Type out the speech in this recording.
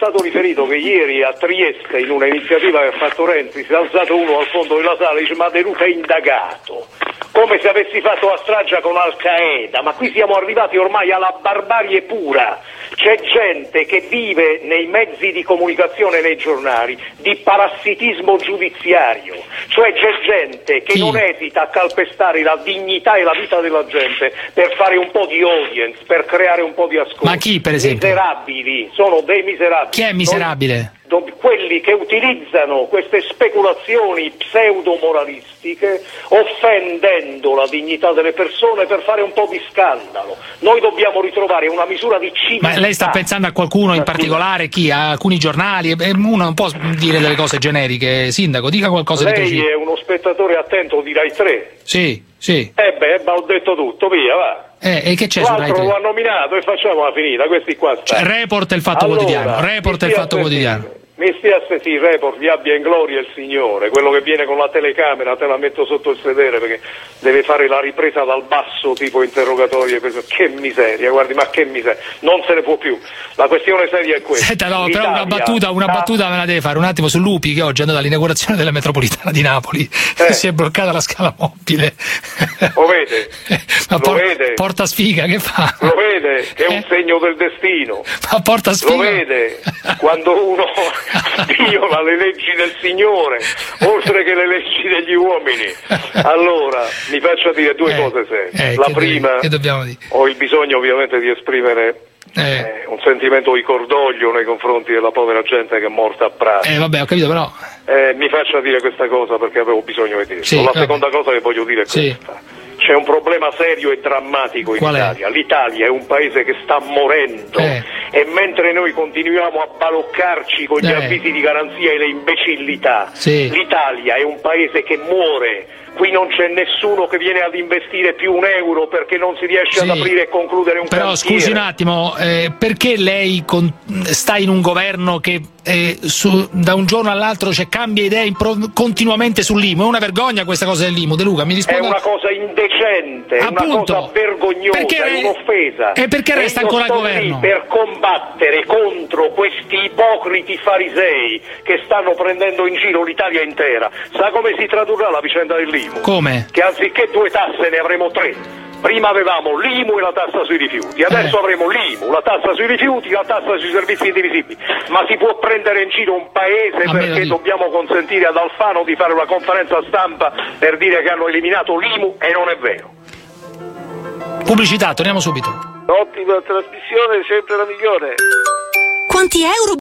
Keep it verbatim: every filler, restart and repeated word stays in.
stato riferito che ieri a Trieste, in una iniziativa che ha fatto Renzi, si è alzato uno al fondo della sala e dice: ma De Luca è indagato, come se avessi fatto la strage con Al Qaeda. Ma qui siamo arrivati ormai alla barbarie pura. C'è gente che vive nei mezzi di comunicazione, nei giornali, di parassitismo giudiziario, cioè c'è gente che Chi? non esita a calpestare la dignità e la vita della gente per fare un po' di audience, per creare un po' di ascolto. Ma chi, per esempio? Miserabili, sono dei miserabili. Chi è miserabile? Non, quelli che utilizzano queste speculazioni pseudo-moralistiche offendendo la dignità delle persone per fare un po' di scandalo. Noi dobbiamo ritrovare una misura di civiltà. Ma lei sta pensando a qualcuno in particolare? Chi? A alcuni giornali? Eh, Uno non può dire delle cose generiche. Sindaco, dica qualcosa Lei di preciso. è uno spettatore attento di Rai tre. Sì, sì. Eh beh, ma ho detto tutto, via, va. Eh, e che c'è su Rai L'altro tre? lo ha nominato e facciamola finita, questi qua stanno. Cioè, Report e il Fatto Allora, Quotidiano. Report e mi il stia Fatto a Quotidiano. sentire. Mi stia a sentire, Report, vi abbia in gloria il Signore, quello che viene con la telecamera, te la metto sotto il sedere perché deve fare la ripresa dal basso tipo interrogatorio. Che miseria, guardi, ma che miseria, non se ne può più. La questione seria è questa. Senta, no, però L'Italia una battuta, una sta- battuta me la deve fare un attimo su Lupi, che oggi è andato all'inaugurazione della metropolitana di Napoli. Eh. Si è bloccata la scala mobile. Lo vede? Ma Lo por- vede? porta sfiga, che fa? Lo vede? Che è un Eh? segno del destino. Ma porta sfiga. Lo vede? Quando uno viola le leggi del Signore, oltre che le leggi degli uomini. Allora, mi faccia dire due Eh, cose serie. eh, La che prima, de- che dobbiamo dire? ho il bisogno ovviamente di esprimere Eh. eh, un sentimento di cordoglio nei confronti della povera gente che è morta a Prato. Eh, vabbè, ho capito, però. Eh, mi faccia dire questa cosa perché avevo bisogno di dirlo. Sì, La vabbè. seconda cosa che voglio dire è Sì. questa. C'è un problema serio e drammatico in Qual è? Italia. L'Italia è un paese che sta morendo Eh. e mentre noi continuiamo a baloccarci con gli Eh. avvisi di garanzia e le imbecillità, Sì. l'Italia è un paese che muore. Qui non c'è nessuno che viene ad investire più un euro perché non si riesce Sì. ad aprire e concludere un Però cantiere. scusi un attimo, eh, perché lei con- sta in un governo che eh, su- da un giorno all'altro cioè, cambia idee impro- continuamente sull'I M U? È una vergogna questa cosa dell'I M U, De Luca, mi È risponda. una cosa indecente, è Appunto. una cosa vergognosa, Perché è re- un'offesa. e perché resta io ancora al sto governo? lì per combattere contro questi ipocriti farisei che stanno prendendo in giro l'Italia intera. Sa come si tradurrà la vicenda dell'I M U? Come? Che anziché due tasse ne avremo tre. Prima avevamo l'I M U e la tassa sui rifiuti, adesso Eh. avremo l'I M U, la tassa sui rifiuti, la tassa sui servizi indivisibili. Ma si può prendere in giro un paese A me lo perché dico. dobbiamo consentire ad Alfano di fare una conferenza stampa per dire che hanno eliminato l'I M U e non è vero. Pubblicità, torniamo subito. Ottima trasmissione, sempre la migliore. Quanti euro